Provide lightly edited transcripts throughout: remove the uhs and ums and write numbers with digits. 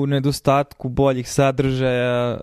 nedostatku boljih sadržaja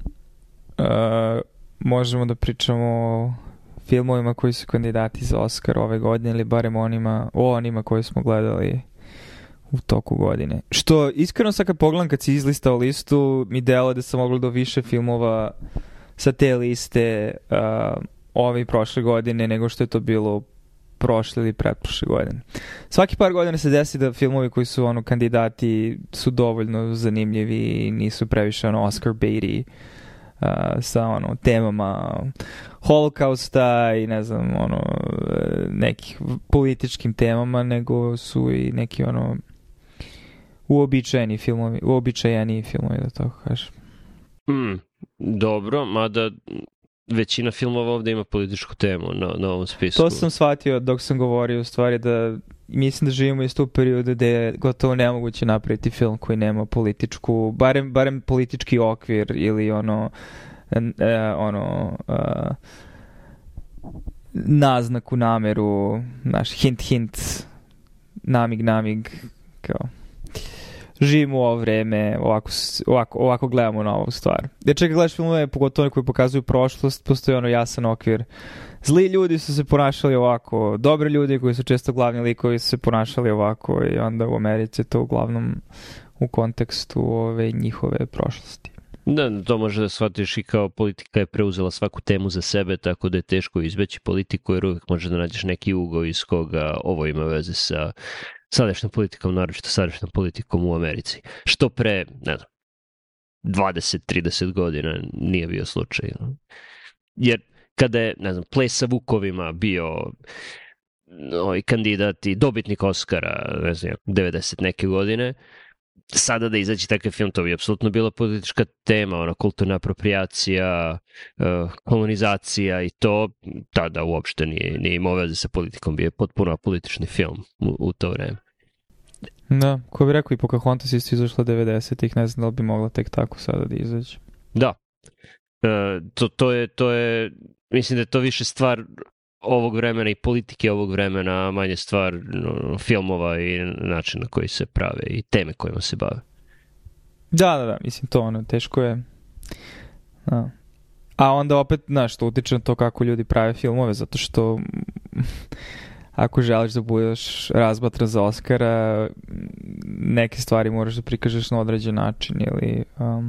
možemo da pričamo o filmovima koji su kandidati za Oscar ove godine ili barem onima koje smo gledali u toku godine. Što iskreno sad kad pogledam, kad si izlistao listu, mi delo da sam mogla do više filmova sa te liste ove i prošle godine nego što je to bilo prošle ili pretprošle godine. Svaki par godina se desi da filmovi koji su kandidati su dovoljno zanimljivi i nisu previše Oscar baity sa temama holokausta i ne znam nekih političkim temama, nego su i neki uobičajeni filmovi da tako kažem. Dobro, mada većina filmova ovdje ima političku temu na ovom spisku. To sam shvatio dok sam govorio u stvari, da mislim da živimo isto u periodu gde je gotovo nemoguće napraviti film koji nema političku, barem politički okvir ili naznaku, nameru, hint, namig, kao živimo u ovo vreme, ovako gledamo na ovu stvar. Jer čeka gledaš filmove, pogotovo koji pokazuju prošlost, postoji jasan okvir. Zli ljudi su se ponašali ovako, dobri ljudi koji su često glavni likovi su se ponašali ovako, i onda u Americi to uglavnom u kontekstu ove njihove prošlosti. Da, to može da shvatiš i kao politika je preuzela svaku temu za sebe, tako da je teško izbeći politiku, jer uvijek može da nađeš neki ugao iz koga ovo ima veze sa sadašnjom politikom, naročito sadašnjom politikom u Americi. Što pre, 20-30 godina nije bio slučaj. Jer kada je, Ples sa vukovima bio kandidat i dobitnik Oscara, 90 neke godine, sada da izaći takav film, to bi apsolutno bila politička tema, kulturna apropriacija, kolonizacija i to tada uopšte nije imao veze sa politikom, bio je potpuno politični film u to vreme. Da, ko bi rekao, i Pocahontas isto izašla 90-ih, ne znam da li bi mogla tek tako sada da izaći. Da, to je, mislim da je to više stvar ovog vremena i politike ovog vremena, manje stvar filmova i način na koji se prave i teme kojima se bave. Da, mislim to teško je. Da. A onda opet, što utiče na to kako ljudi prave filmove, zato što ako želiš da budeš razmatran za Oscara, neke stvari moraš da prikažeš na određen način ili...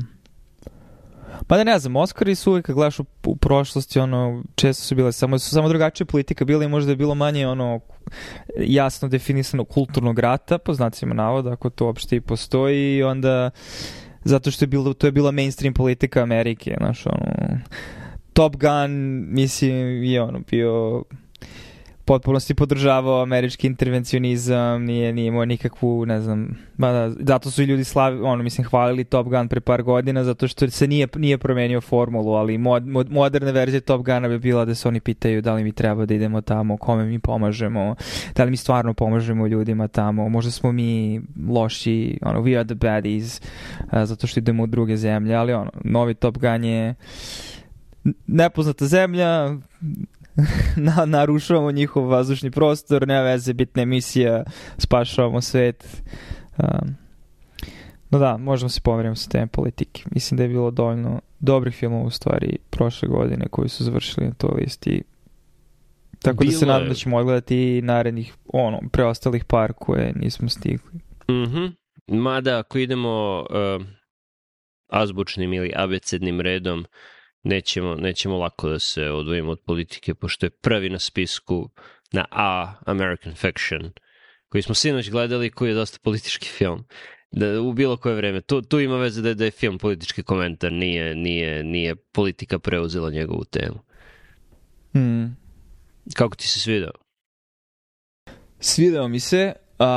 Pa da ne znam, Oscari su uvijek kad gledaš u prošlosti, često su bile samo drugačija politika bila i možda je bilo manje jasno definisano kulturnog rata, po znacima navoda, ako to uopšte i postoji, i onda zato što to je bila mainstream politika Amerike, Top Gun, mislim, je bio potpunosti podržavao američki intervencionizam, nije imao nikakvu, ne znam, zato su i ljudi hvalili Top Gun pre par godina, zato što se nije promenio formulu, ali moderna verzija Top Guna bi bila da se oni pitaju da li mi treba da idemo tamo, kome mi pomažemo, da li mi stvarno pomažemo ljudima tamo, možda smo mi loši, we are the baddies, zato što idemo u druge zemlje, ali novi Top Gun je nepoznata zemlja, narušavamo njihov vazdušni prostor, nema veze, bitna emisija, spašavamo svet. No da, možemo se pomeriti sa teme politike. Mislim da je bilo dovoljno dobrih filmova u stvari prošle godine koji su završili na toj listi. Tako da se nadam da ćemo odgledati i narednih preostalih par koje nismo stigli. Mada ako idemo azbučnim ili abecednim redom, nećemo lako da se odvojimo od politike, pošto je prvi na spisku na A, American Fiction, koji smo sinoć gledali, koji je dosta politički film. U bilo koje vreme. Tu ima veze da je film politički komentar, nije politika preuzela njegovu temu. Kako ti se svidao? Svidao mi se,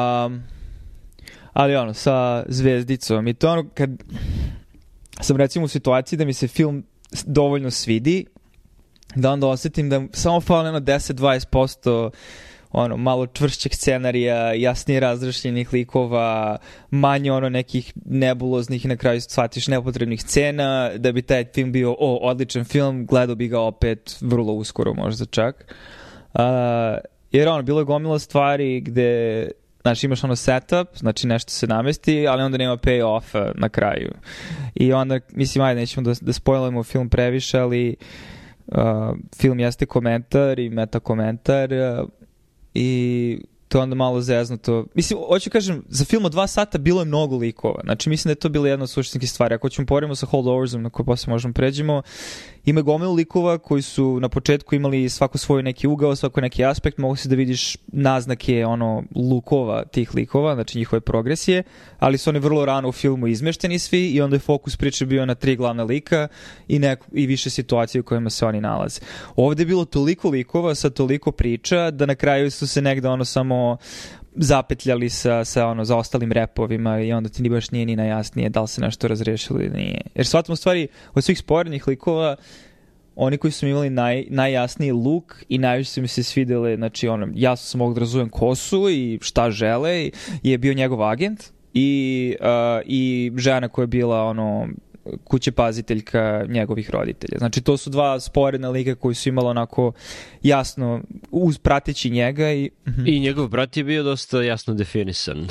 ali sa zvezdicom. I to kad sam recimo u situaciji da mi se film dovoljno svidi, da onda osjetim da samo fali 10-20% malo čvršćeg scenarija, jasnije razrašljenih likova, manje nekih nebuloznih i na kraju shvatiš nepotrebnih scena, da bi taj film bio odličan film, gledao bi ga opet vrlo uskoro možda čak. Jer bilo je gomila stvari gde Znači imaš ono setup, znači nešto se namesti, ali onda nema pay-offa na kraju. I onda, mislim, ajde, nećemo da spoilujemo film previše, ali film jeste komentar i meta komentar i to je onda malo zeznuto. Mislim, hoću kažem, za film od 2 sata bilo je mnogo likova. Znači, mislim da je to bila jedna od suštinskih stvari. Ako ćemo poredimo sa Holdoversom, na koje posle možemo pređemo, ima gomilu likova koji su na početku imali svako svoj neki ugao, svako neki aspekt, mogu si da vidiš naznake lukova tih likova, znači njihove progresije, ali su oni vrlo rano u filmu izmešteni svi i onda je fokus priče bio na 3 glavna lika i više situacije u kojima se oni nalaze. Ovde je bilo toliko likova sa toliko priča da na kraju su se negde samo zapetljali sa za ostalim repovima i onda ti baš nije ni najjasnije da li se nešto razrešilo ili nije. Jer shvatimo stvari od svih sporednih likova, oni koji su imali najjasniji luk i najviše su mi se svidele, znači jasno sam mogu da razumem ko su i šta žele, je bio njegov agent i žena koja je bila kućepaziteljka njegovih roditelja. Znači to su 2 sporedna lika koji su imali onako jasno uz prateći njega i njegov brat je bio dosta jasno definisan.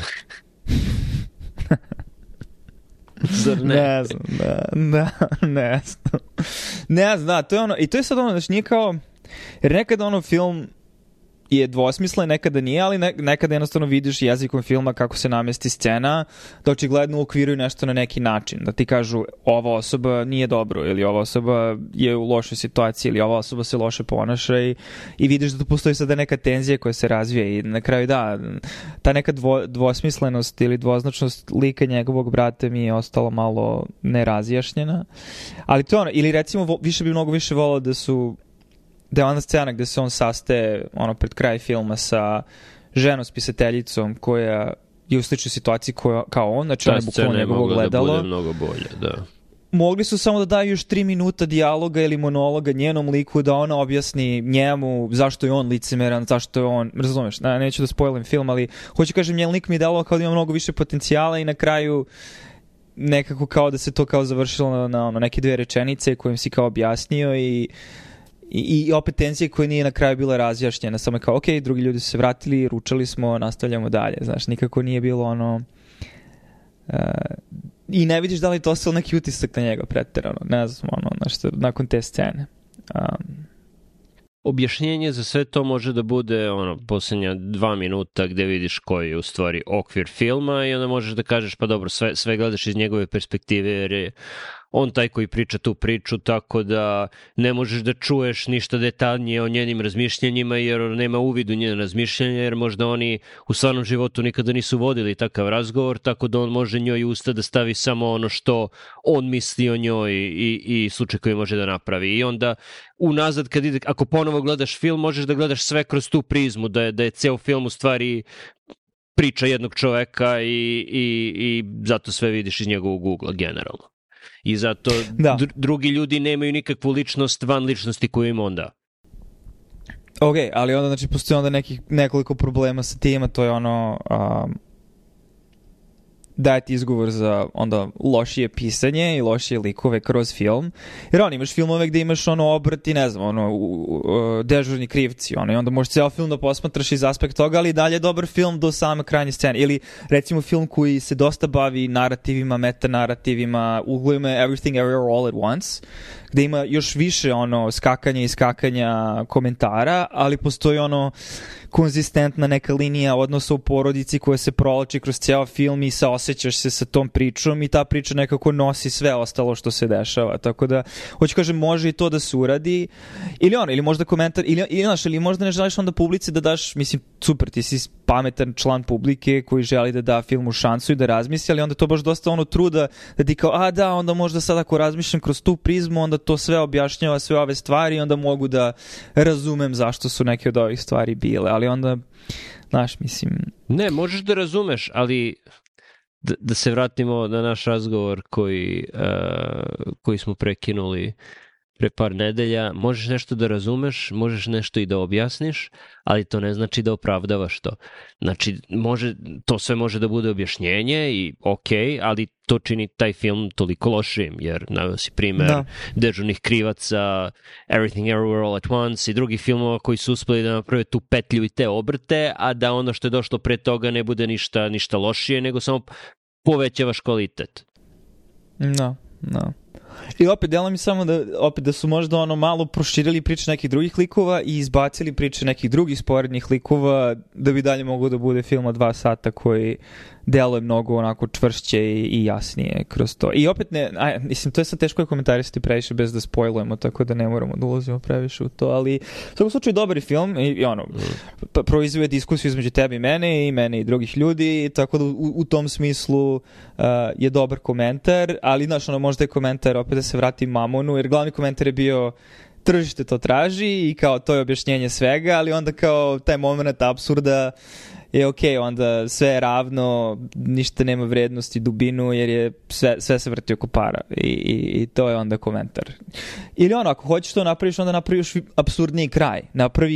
Zar ne? Ne znam, ne znam, to je i to je sad znači nije kao, jer nekada film je dvosmislen, nekada nije, ali nekada jednostavno vidiš jezikom filma kako se namesti scena, da očigledno uokviruju nešto na neki način, da ti kažu ova osoba nije dobro ili ova osoba je u lošoj situaciji ili ova osoba se loše ponaša i vidiš da tu postoji sada neka tenzija koja se razvija i na kraju ta neka dvosmislenost ili dvoznačnost lika njegovog brata mi je ostala malo nerazjašnjena, ali to ili recimo mnogo više volao da je ona scena gde se on sastaje pred kraj filma sa ženom spisateljicom koja je u sličnoj situaciji kao on, znači ona je bukvalno njegovo gledalo. Da bude mnogo bolje, da. Mogli su samo da daju još 3 minuta dijaloga ili monologa njenom liku da ona objasni njemu zašto je on licemeran, zašto je on, razumeš, neću da spoilim film, ali hoću kažem, njen lik mi je dalo kao da ima mnogo više potencijala i na kraju nekako kao da se to kao završilo na neke 2 rečenice kojim si kao objasnio i opet tenzija koja nije na kraju bila razjašnjena, samo je kao, ok, drugi ljudi su se vratili, ručali smo, nastavljamo dalje, znaš, nikako nije bilo i ne vidiš da li to ostalo neki utisak na njega preterano, ne znam, nešto, nakon te scene. Objašnjenje za sve to može da bude posljednja 2 minuta gde vidiš koji je u stvari okvir filma i onda možeš da kažeš pa dobro, sve gledaš iz njegove perspektive jer je on taj koji priča tu priču, tako da ne možeš da čuješ ništa detaljnije o njenim razmišljanjima jer nema uvid u njene razmišljanja, jer možda oni u stvarnom životu nikada nisu vodili takav razgovor, tako da on može njoj usta da stavi samo ono što on misli o njoj i slučaj koji može da napravi. I onda unazad, ako ponovo gledaš film, možeš da gledaš sve kroz tu prizmu, da je ceo film u stvari priča jednog čoveka i zato sve vidiš iz njegovog ugla generalno. I zato drugi ljudi nemaju nikakvu ličnost van ličnosti koju ima onda. Ok, ali onda znači postoji onda nekoliko problema sa tim, a to je dajeti izgovor za onda lošije pisanje i lošije likove kroz film. Jer imaš filmove gde imaš obrt i ne znam, dežurni krivci, i onda možeš ceo film da posmatraš iz aspekta toga, ali dalje je dobar film do same krajnje scene. Ili recimo film koji se dosta bavi narativima, metanarativima, uglovima Everything Everywhere All at Once, gde ima još više skakanja i skakanja komentara, ali postoji konzistentna neka linija odnosa u porodici koja se provlači kroz ceo film i saosećaš se sa tom pričom i ta priča nekako nosi sve ostalo što se dešava. Tako da, hoću kažem, može i to da se uradi ili možda komentar, ili možda ne želiš onda publici da daš, mislim, super, ti si pametan član publike koji želi da da filmu šansu i da razmisli, ali onda to baš dosta truda da ti kao, onda možda sad ako razmišljam kroz tu prizmu, onda to sve objašnjava sve ove stvari i onda mogu da razumem zašto su neke od ovih stvari bile, ali onda, znaš, mislim... Ne, možeš da razumeš, ali da se vratimo na naš razgovor koji smo prekinuli pre par nedelja, možeš nešto da razumeš, možeš nešto i da objasniš, ali to ne znači da opravdavaš to. Znači, to sve može da bude objašnjenje i okej, ali to čini taj film toliko lošim, jer naveo si primer Dežurnih krivaca, Everything Everywhere All at Once i drugih filmova koji su uspeli da naprave tu petlju i te obrte, a da ono što je došlo pre toga ne bude ništa lošije, nego samo povećavaš kvalitet. No. I opet, delo mi samo da su možda malo proširili priče nekih drugih likova i izbacili priče nekih drugih sporednih likova da bi dalje moglo da bude film od 2 sata koji deluje mnogo onako čvršće i jasnije kroz to. I opet mislim, to je sad teško je komentarisati previše bez da spojlujemo, tako da ne moramo da ulazimo previše u to, ali u svakom slučaju dobar je film i proizvuje diskusiju između tebe i mene i drugih ljudi, tako da u tom smislu je dobar komentar, ali znaš, možda je komentar opet da se vrati Mamonu, jer glavni komentar je bio tržište to traži i kao to je objašnjenje svega, ali onda kao taj moment apsurda je okej, onda sve je ravno, ništa nema vrednosti, dubinu, jer je sve se vrti oko para i to je onda komentar. Ili ako hoćeš to napraviš, onda napraviš apsurdniji kraj. Napravi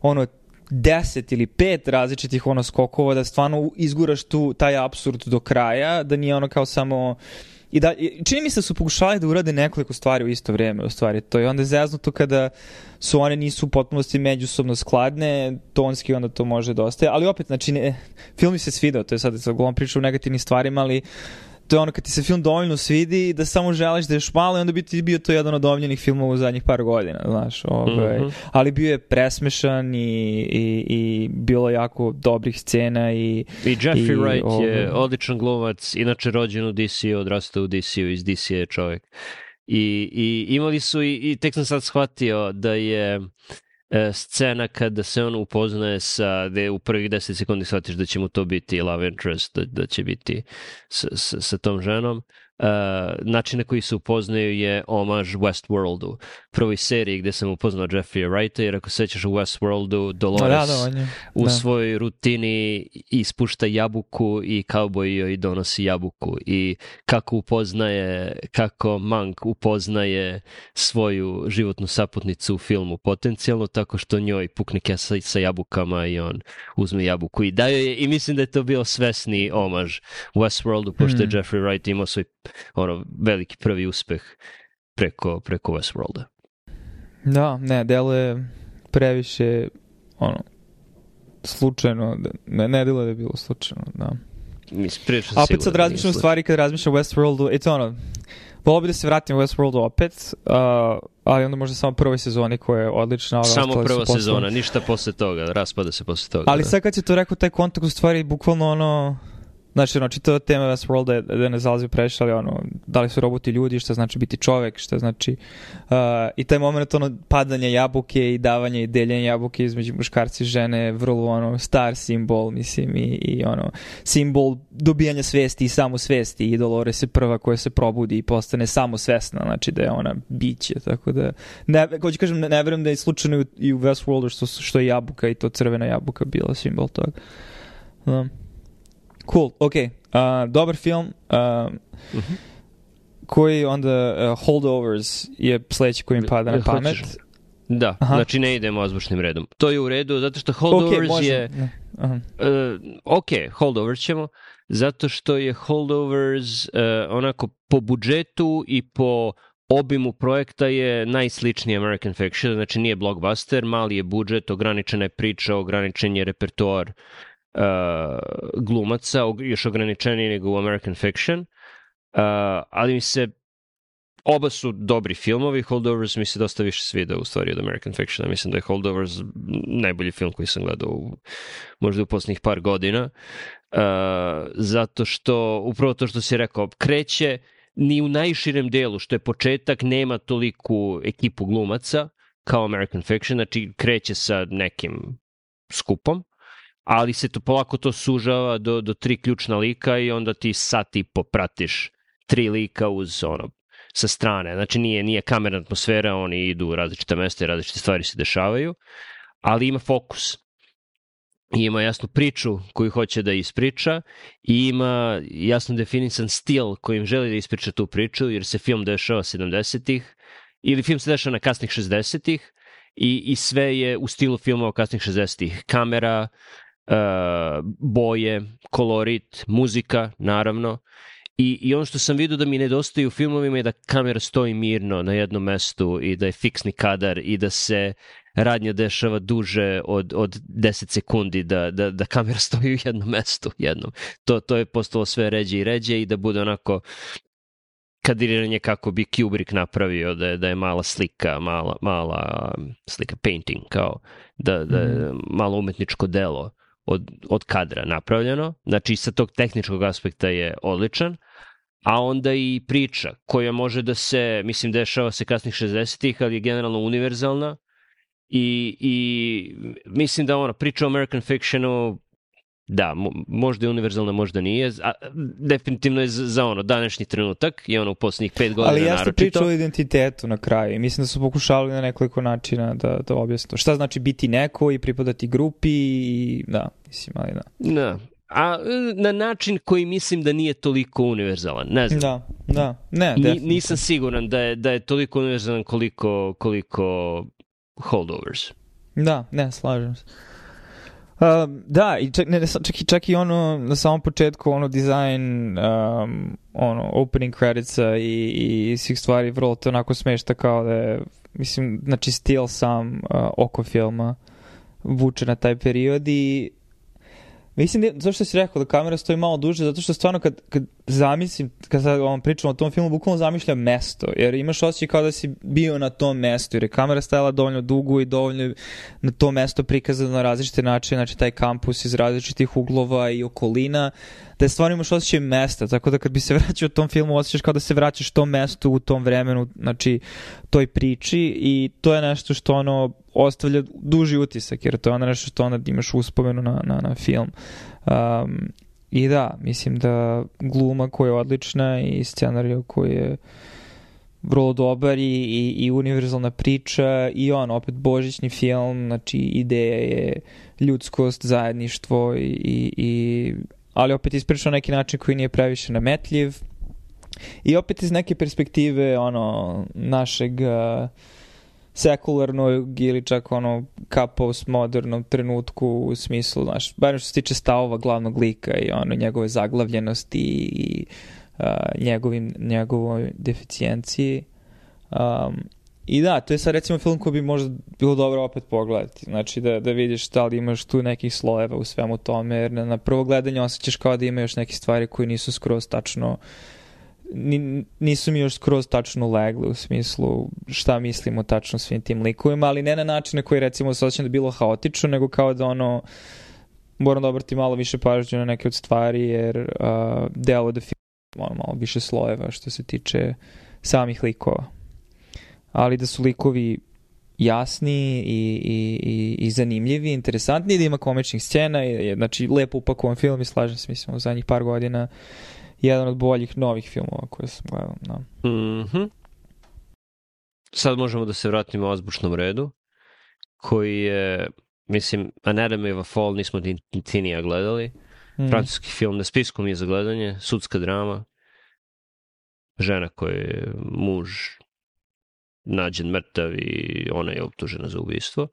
10 ili 5 različitih skokova da stvarno izguraš taj apsurd do kraja, da nije kao samo... čini mi se su pokušali da urade nekoliko stvari u isto vrijeme, u stvari to. I onda je zeznuto kada su one nisu u potpunosti međusobno skladne, tonski onda to može da ostaje. Ali opet, znači, film mi se svidao, to je sad uglavnom priča o negativnim stvarima, ali to je kad ti se film dovoljno svidi da samo želiš da još malo i onda bi ti bio to jedan od omiljenih filmova u zadnjih par godina, znaš. Ali bio je presmešan i bilo jako dobrih scena i Jeffrey Wright je odličan glumac, inače rođen u DC-u, odrastao u DC-u, iz DC je čovjek. I imali su i tek sam sad shvatio da je scena kada se on upoznaje da u prvih 10 sekundi shvatiš da će mu to biti love interest, da će biti sa tom ženom. Način na koji se upoznaju je omaž Westworldu, prvoj seriji gde sam upoznao Jeffrey Wrighta, jer ako sećaš u Westworldu, Dolores u svojoj rutini ispušta jabuku i kauboj joj donosi jabuku i kako Monk upoznaje svoju životnu saputnicu u filmu potencijalno tako što njoj pukne kesa sa jabukama i on uzme jabuku i daje je i mislim da je to bio svesni omaž Westworldu, pošto je Jeffrey Wright imao svoj veliki prvi uspeh preko Westworlda. Da, deluje previše slučajno, ne deluje da je bilo slučajno, da. A opet sad razmišljam stvari kad razmišljam o Westworldu, volio bi da se vratim u Westworldu opet, ali onda možda samo prvoj sezoni koja je odlična. Samo prva sezona, ništa posle toga, raspada se posle toga. Ali sad kad si to rekao, taj kontakt u stvari bukvalno znači, čitava tema Westworlda da ne zalazi previše, ali da li su roboti ljudi, šta znači biti čovek, šta znači... I taj moment padanja jabuke i davanja i deljenja jabuke između muškarci i žene, vrlo star simbol, mislim, i simbol dobijanja svesti i samosvesti. I Dolores je prva koja se probudi i postane samosvesna, znači da je ona biće, tako da... Hoću kažem, ne verujem da je slučajno i u Westworldu što je jabuka i to crvena jabuka bila simbol toga. Cool, dobar film koji onda Holdovers je sledeći koji mi pada na pamet. Da, znači ne idemo azbučnim redom. To je u redu, zato što Holdovers je... Holdovers ćemo, zato što je Holdovers onako po budžetu i po obimu projekta je najsličniji American Fiction, znači nije blockbuster, mali je budžet, ograničena je priča, ograničen je repertoar glumaca, još ograničeniji nego u American Fiction, ali mi se oba su dobri filmovi. Holdovers mi se dosta više svidao u stvari od American Fiction. Mislim da je Holdovers najbolji film koji sam gledao možda u posljednjih par godina, zato što upravo to što si rekao, kreće ni u najširem delu, što je početak, nema toliku ekipu glumaca kao American Fiction, znači kreće sa nekim skupom, ali se to polako to sužava do 3 ključna lika i onda ti sat i popratiš 3 lika uz sa strane. Znači nije kamerna atmosfera, oni idu u različita mesta i različite stvari se dešavaju, ali ima fokus. I ima jasnu priču koju hoće da ispriča i ima jasno definisan stil kojim želi da ispriča tu priču, jer se film dešava 70-ih ili film se dešava na kasnih 60-ih i sve je u stilu filmova kasnih 60-ih. Kamera, boje, kolorit, muzika, naravno. I ono što sam vidio da mi nedostaje u filmovima je da kamera stoji mirno na jednom mestu i da je fiksni kadar i da se radnja dešava duže od 10 sekundi, da kamera stoji u jednom mestu. To je postalo sve ređe i ređe i da bude onako kadriranje kako bi Kubrick napravio, da je mala slika, mala slika painting, kao da je malo umetničko delo od kadra napravljeno. Znači, sa tog tehničkog aspekta je odličan, a onda i priča koja može da se, mislim, dešava se kasnih 60-ih, ali je generalno univerzalna i mislim da priča o American Fictionu, da, možda je univerzalna, možda nije, a definitivno je za današnji trenutak i u posljednjih 5 godina naročito. Ali jeste priča o identitetu na kraju i mislim da su pokušali na nekoliko načina da objasnu. Šta znači biti neko i pripadati grupi i da, mislim, ali da. Da, a na način koji mislim da nije toliko univerzalan, ne znam. Da, ne, nisam siguran da je toliko univerzalan koliko Holdovers. Da, ne, slažem se. Da, i čak i na samom početku dizajn opening creditsa i svih stvari vrlo to onako smešta, kao da je, mislim, znači stil sam oko filma vuče na taj period i mislim, zašto si rekao da kamera stoji malo duže, zato što stvarno kad zamislim, kad sad pričam o tom filmu, bukvalno zamišljam mesto, jer imaš osjećaj kao da si bio na tom mestu, jer je kamera stajala dovoljno dugo i dovoljno na to mesto prikazano na različite načine, znači taj kampus iz različitih uglova i okolina, da je stvarno imaš osjećaj mesta, tako da kad bi se vraćao tom filmu, osjećaš kao da se vraćaš tom mestu u tom vremenu, znači toj priči, i to je nešto što ostavlja duži utisak, jer to je nešto što onda imaš uspomenu na film. I da, mislim da gluma koja je odlična i scenarij koji je vrlo dobar i univerzalna priča i opet božićni film, znači ideja je ljudskost, zajedništvo ali opet ispričao na neki način koji nije previše nametljiv i opet iz neke perspektive našeg sekularnog ili čak ka postmodernom trenutku u smislu, barem što se tiče stavova glavnog lika i njegove zaglavljenosti i njegovoj deficijenciji. I da, to je sad recimo film koji bi možda bilo dobro opet pogledati. Znači da vidiš da li imaš tu nekih slojeva u svemu tome, jer na prvo gledanje osjećaš kao da ima još neke stvari koje nisu skroz tačno nisu mi još skroz tačno legli u smislu šta mislimo tačno svim tim likovima, ali ne na način na koji recimo se osjećam da je bilo haotično, nego kao da moram da obrati malo više pažnje na neke od stvari, jer deo od filma malo više slojeva što se tiče samih likova. Ali da su likovi jasni i zanimljivi, interesantni, da ima komičnih scena, znači lepo upakovan film i slažem se, mislim, u zadnjih par godina jedan od boljih novih filmova koje sam gledao. No. Mm-hmm. Sad možemo da se vratimo u azbučnom redu, koji je, mislim, Anatomy of a Fall nismo ti nija gledali. Francuski film na spisku mi je za gledanje, sudska drama, žena koja je muž nađen mrtav i ona je optužena za ubistvo.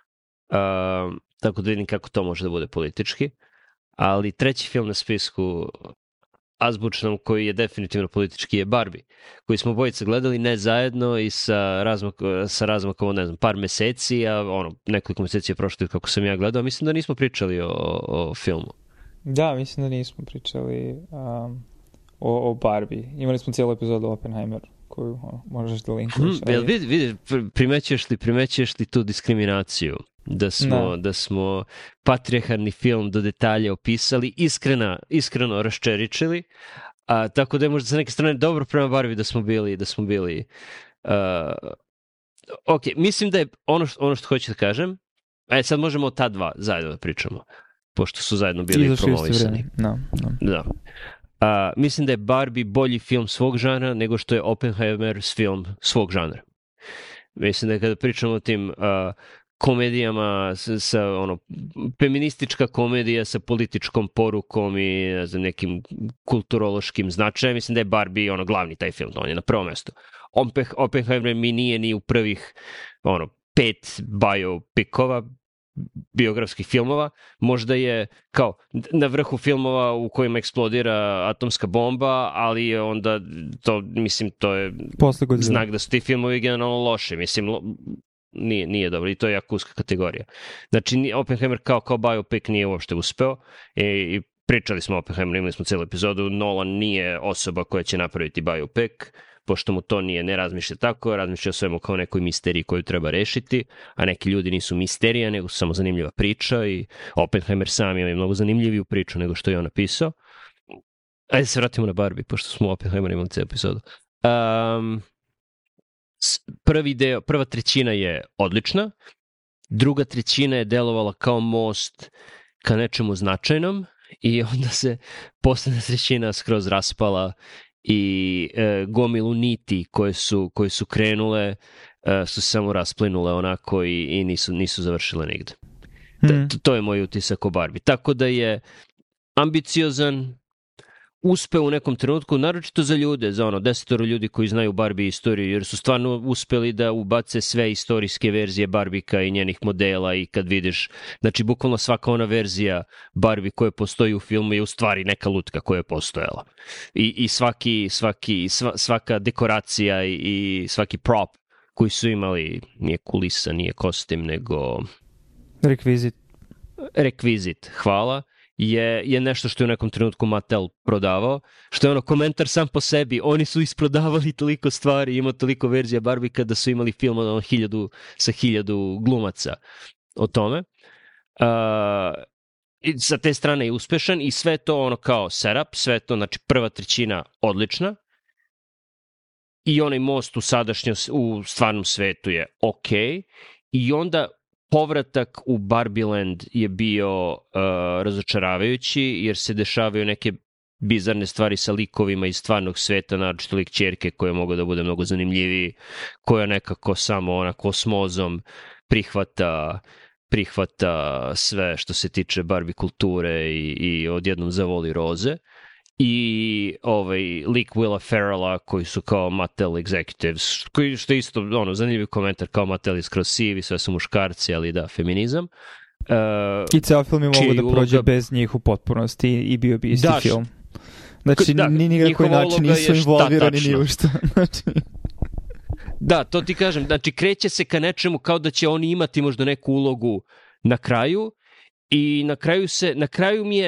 Tako da vidim kako to može da bude politički. Ali treći film na spisku azbučnom koji je definitivno politički je Barbie, koji smo obojica gledali ne zajedno i sa razmakom, ne znam, par meseci, a nekoliko meseci je prošlo kako sam ja gledao. Mislim da nismo pričali o filmu. Da, mislim da nismo pričali o Barbie. Imali smo cijelu epizodu Oppenheimer koju možeš da linkuješ. Vidi, primećuješ li tu diskriminaciju? Da smo patrijarhalni film do detalja opisali, iskreno raščeričili, tako da je možda sa neke strane dobro prema Barbie da smo bili ok, mislim da je ono što hoću da kažem, sad možemo o ta dva zajedno da pričamo, pošto su zajedno bili promovisani. Da. Mislim da je Barbie bolji film svog žanra nego što je Oppenheimer film svog žanra. Mislim da je kada pričamo o tim komedijama sa feministička komedija sa političkom porukom i za nekim kulturološkim značajem, mislim da je Barbie glavni taj film, on je na prvom mestu. Oppenheimer mi nije ni u prvih 5 biopikova, biografskih filmova, možda je kao na vrhu filmova u kojima eksplodira atomska bomba, ali onda to, mislim, to je znak da su ti filmovi generalno loše, mislim, nije dobro i to je jako uska kategorija. Znači, Oppenheimer kao biopik nije uopšte uspeo i pričali smo o Oppenheimer, imali smo cijelu epizodu, Nolan nije osoba koja će napraviti biopik, pošto mu to ne razmišlja tako, razmišlja o svemu kao nekoj misteriji koju treba rešiti, a neki ljudi nisu misterija, nego su samo zanimljiva priča i Oppenheimer sam ima mnogo zanimljiviju priču nego što je on napisao. Ajde se vratimo na Barbie, pošto smo Oppenheimer imali cijelu epizodu. Prva trećina je odlična, druga trećina je delovala kao most ka nečemu značajnom i onda se poslednja trećina skroz raspala i gomilu niti koje su krenule su se samo rasplinule onako i nisu završile nigde. To je moj utisak o Barbie. Tako da je ambiciozan, uspeo u nekom trenutku, naročito za ljude, za 10 ljudi koji znaju Barbie istoriju, jer su stvarno uspeli da ubace sve istorijske verzije Barbika i njenih modela i kad vidiš, znači bukvalno svaka ona verzija Barbie koja postoji u filmu je u stvari neka lutka koja je postojala. I svaka dekoracija i svaki prop koji su imali, nije kulisa, nije kostim, nego... Rekvizit, hvala. Je nešto što je u nekom trenutku Mattel prodavao, što je komentar sam po sebi. Oni su isprodavali toliko stvari, ima toliko verzija Barbie kada su imali film sa 1000 glumaca o tome. I sa te strane je uspešan i sve to kao setup, sve to, znači prva trećina odlična i onaj most u stvarnom svetu je okej. I onda povratak u Barbieland je bio razočaravajući, jer se dešavaju neke bizarne stvari sa likovima iz stvarnog sveta, naročito lik ćerke koja je mogla da bude mnogo zanimljiviji, koja nekako samo osmozom prihvata sve što se tiče Barbie kulture i odjednom zavoli roze. I lik Willa Ferrella koji su kao Mattel executives, što je isto zanimljiv komentar, kao Mattel je skroz sivi, sve su muškarci, ali da, feminizam. I ceo film je mogu da prođe bez njih u potpunosti i bio bi isti film. Znači, ni nikakoj način nisu involvirani ni u što. Da, to ti kažem, znači kreće se ka nečemu kao da će oni imati možda neku ulogu na kraju i na kraju mi je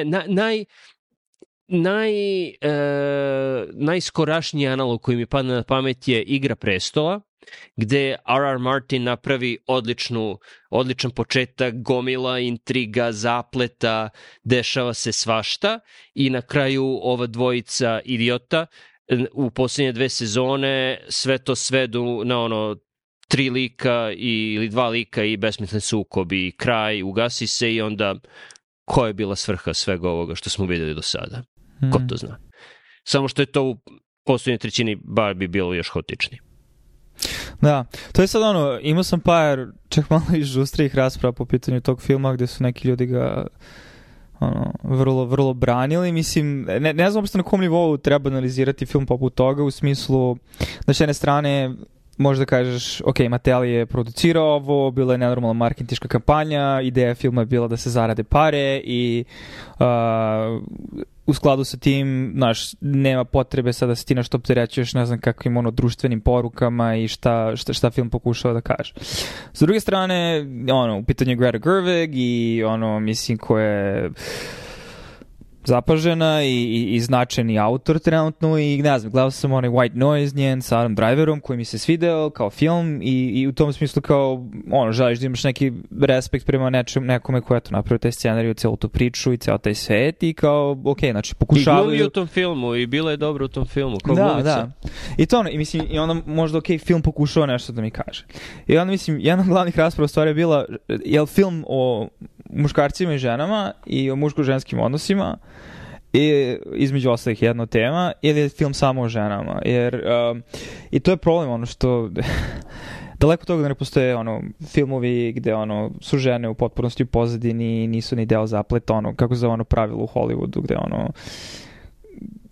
najskorašniji analog koji mi padne na pamet je Igra prestola, gde R.R. Martin napravi odličan početak, gomila intriga, zapleta, dešava se svašta i na kraju ova dvojica idiota u posljednje 2 sezone sve to svedu na 3 lika ili 2 lika i besmislen sukob i kraj, ugasi se i onda koja je bila svrha svega ovoga što smo videli do sada? Ko to zna? Samo što je to u posljednjoj trećini Barbie bilo još haotičnije. Da, to je sad imao sam par čak malo i žustrih rasprava po pitanju tog filma gde su neki ljudi ga vrlo, vrlo branili. Mislim, ne znam uopšte na kom nivou treba analizirati film poput toga, u smislu da s jedne strane možda kažeš, ok, Mattel je producirao ovo, bila je nenormalna marketinška kampanja, ideja filma je bila da se zarade pare i u skladu sa tim, nema potrebe sada da se ti nešto opterećuješ, ne znam kakvim društvenim porukama i šta film pokušava da kaže. S druge strane, u pitanju Greta Gerwig i mislim ko je zapažena i značajni autor trenutno i ne znam, gledao sam onaj White Noise njen sa Adam Driverom koji mi se svideo kao film i u tom smislu kao želiš da imaš neki respekt prema nekome ko je to napravio taj scenarij, celu tu priču i ceo taj svet i kao znači pokušavaju... I glumi u tom filmu i bila je dobro u tom filmu kao glumica. Da. I to mislim, i onda možda film pokušava nešto da mi kaže. I onda mislim, jedna od glavnih rasprava u stvari je bila je li film o muškarcima i ženama i o muško-ženskim odnosima i između ostalih jedna tema ili je film samo o ženama, jer i to je problem što daleko toga da ne postoje filmovi gde su žene u potpunosti u pozadini, nisu ni deo zapleta, kako se pravilo u Hollywoodu gde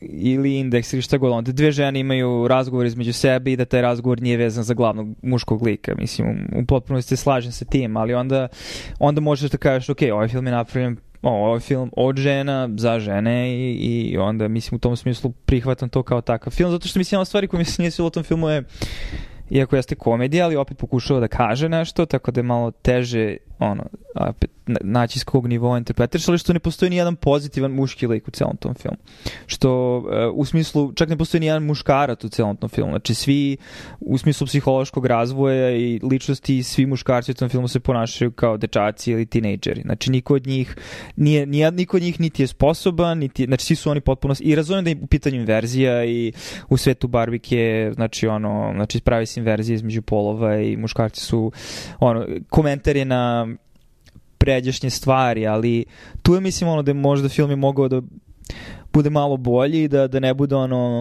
ili Indeks ili šta god, onda dve žene imaju razgovor između sebe i da taj razgovor nije vezan za glavnog muškog lika. Mislim, u potpunosti se slažem sa tim, ali onda možeš da kažeš, ok, ovaj film je napravljen, ovaj film od žena za žene i onda, mislim, u tom smislu prihvatam to kao takav film, zato što mislim, jedna stvari koja mi se nije svila u tom filmu je, iako jeste komedija, ali opet pokušava da kaže nešto, tako da je malo teže opet naći s kog nivoa interpretiraš, ali što ne postoji ni jedan pozitivan muški lik u celom tom filmu. Što u smislu, čak ne postoji ni jedan muškarac u celom tom filmu. Znači svi u smislu psihološkog razvoja i ličnosti, svi muškarci u tom filmu se ponašaju kao dečaci ili tinejdžeri. Znači niko od njih niti je sposoban, znači svi su oni potpuno, i razumijem da je u pitanju inverzija i u svetu barbike, znači pravi se inverzija između polova i muškarci su komentar je na pređašnje stvari, ali tu je mislim da je možda film je mogao da bude malo bolji i da ne bude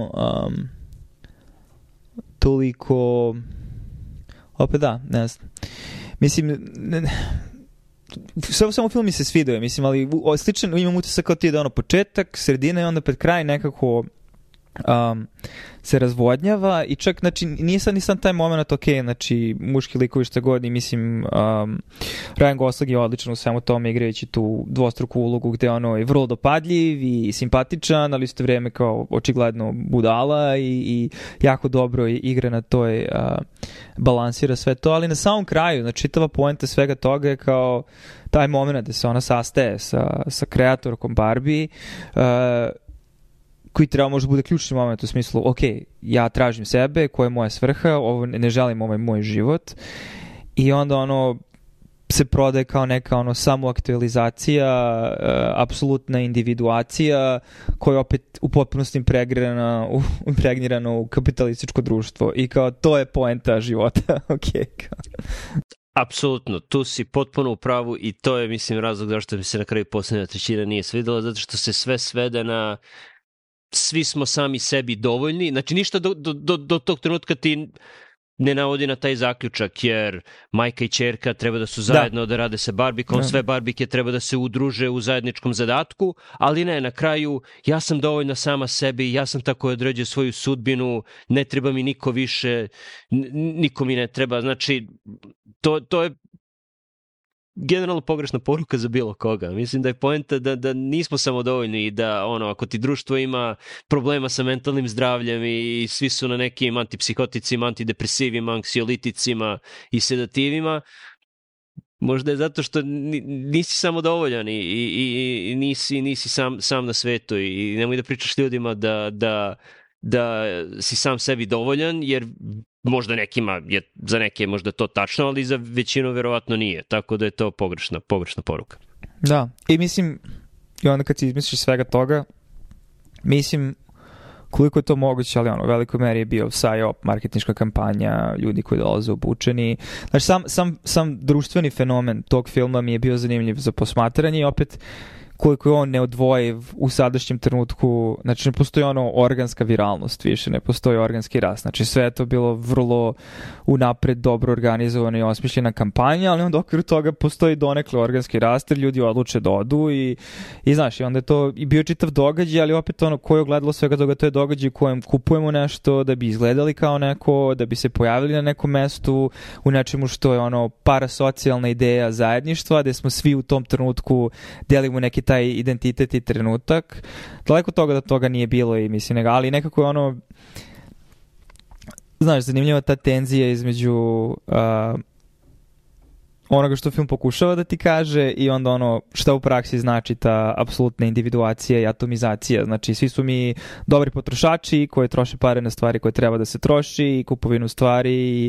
toliko opet ne znam. Mislim samo film mi se svidao, mislim, ali slično imam utisak kao ti da početak, sredina i onda pred kraj nekako se razvodnjava i čak, znači, nije sad nisam taj moment, ok, znači, muški likovi šta god i mislim, Ryan Gosling je odličan u svemu tome igrajući tu dvostruku ulogu gde je vrlo dopadljiv i simpatičan, ali isto vrijeme kao očigledno budala i jako dobro igra na toj, balansira sve to, ali na samom kraju, znači, čitava poenta svega toga je kao taj moment gde se ona sastaje sa kreatorkom Barbie, koji treba možda bude ključni moment u smislu, ok, ja tražim sebe, koja je moja svrha, ovo ne želim ovaj moj život i onda se prodaje kao neka samoaktualizacija, apsolutna individuacija koja je opet u potpunosti impregnirana u kapitalističko društvo i kao to je poenta života. Okay. Apsolutno, tu si potpuno u pravu i to je, mislim, razlog zašto mi se na kraju posljednja trećina nije svidela, zato što se sve svede na svi smo sami sebi dovoljni, znači ništa do tog trenutka ti ne navodi na taj zaključak, jer majka i ćerka treba da su zajedno da rade sa barbikom, sve barbike treba da se udruže u zajedničkom zadatku, ali ne, na kraju ja sam dovoljna sama sebi, ja sam tako određuje svoju sudbinu, ne treba mi niko više, niko mi ne treba, znači to je generalno pogrešna poruka za bilo koga. Mislim da je poenta da nismo samodovoljni i da ako ti društvo ima problema sa mentalnim zdravljem i svi su na nekim antipsihoticima, antidepresivima, anksioliticima i sedativima, možda je zato što nisi samodovoljan i nisi sam na svetu i nemoj da pričaš ljudima da si sam sebi dovoljan, jer možda nekima je, za neke je možda to tačno, ali za većinu verovatno nije, tako da je to pogrešna poruka. Da, i mislim, i onda kad si izmisliš svega toga, mislim koliko je to moguće, ali u velikoj meri je bio psyop, marketinška kampanja, ljudi koji dolaze obučeni. Znači, sam društveni fenomen tog filma mi je bio zanimljiv za posmatranje i opet koliko je on neodvojiv u sadašnjem trenutku, znači ne postoji organska viralnost više, ne postoji organski rast, znači sve je to bilo vrlo unapred dobro organizovana i osmišljena kampanja, ali onda u okviru toga postoji donekle organski rast, jer ljudi odluče da odu i znaš, i onda je to i bio čitav događaj, ali opet koje je ogledalo svega toga, to je događaj u kojem kupujemo nešto da bi izgledali kao neko, da bi se pojavili na nekom mestu, u nečemu što je parasocijalna ideja zajedništva, gde smo svi u tom trenutku delimo neki taj identitet i trenutak. Daleko toga da toga nije bilo i mislim, ali nekako je znaš, zanimljiva ta tenzija između onoga što film pokušava da ti kaže i onda šta u praksi znači ta apsolutna individuacija i atomizacija. Znači, svi su mi dobri potrošači koji troše pare na stvari koje treba da se troši i kupovinu stvari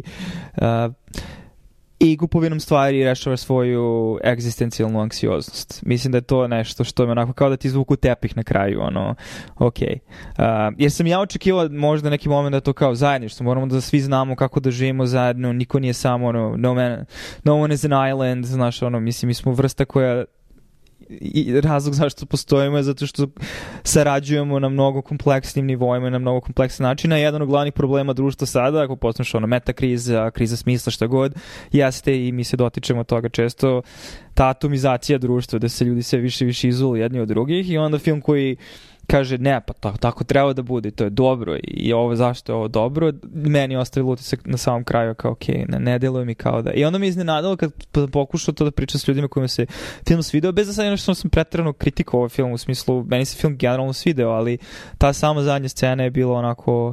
i kupovinom stvari rešava svoju egzistencijalnu anksioznost. Mislim da je to nešto što je onako kao da ti izvuku tepih na kraju, ok. Jer sam ja očekivao možda neki moment da to kao zajedništvo, moramo da svi znamo kako da živimo zajedno, niko nije samo, no one is an island, znaš, mislim, mi smo vrsta koja i razlog zašto postojimo je zato što sarađujemo na mnogo kompleksnim nivoima i na mnogo kompleksnih načina. Jedan od glavnih problema društva sada, ako poznaš metakriza, kriza smisla, šta god, jeste i mi se dotičemo toga često, ta atomizacija društva, da se ljudi sve više izoluju jedni od drugih i onda film koji kaže ne, pa tako treba da bude, to je dobro i ovo, zašto je ovo dobro, meni je ostavilo utisak na samom kraju kao ne deluje mi kao da, i onda mi je iznenadilo kad pokušao to da pričam s ljudima kojima se film svideo, bez da sad nešto sam preterano kritikovao ovaj film, u smislu, meni se film generalno svideo, ali ta sama zadnja scena je bila onako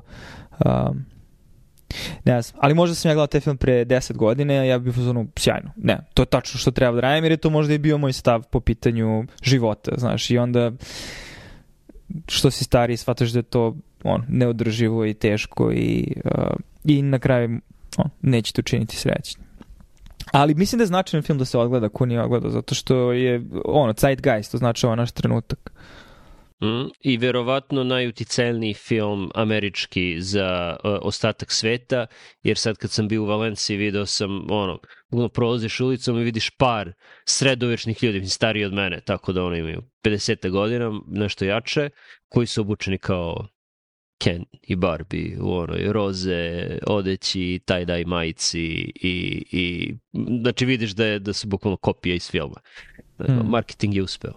ne znam, ali možda sam ja gledao taj film pre 10 godina, ja bih uzmano sjajno. Ne, to je tačno što treba da radim, jer je to možda i bio moj stav po pitanju života, znaš, i onda što si stariji shvataš da je to neodrživo i teško i na kraju neće te učiniti srećni. Ali mislim da je značajan film da se odgleda ko nije odgledao, zato što je zeitgeist, to znači naš trenutak. I verovatno najuticajniji film američki za ostatak sveta, jer sad kad sam bio u Valenciji video sam, prolaziš ulicom i vidiš par sredovečnih ljudi, stariji od mene, tako da imaju 50 godina, nešto jače, koji su obučeni kao Ken i Barbie u onoj roze odeći, tie-dye majici i znači vidiš da su bukvalno kopije iz filma. Marketing je uspeo.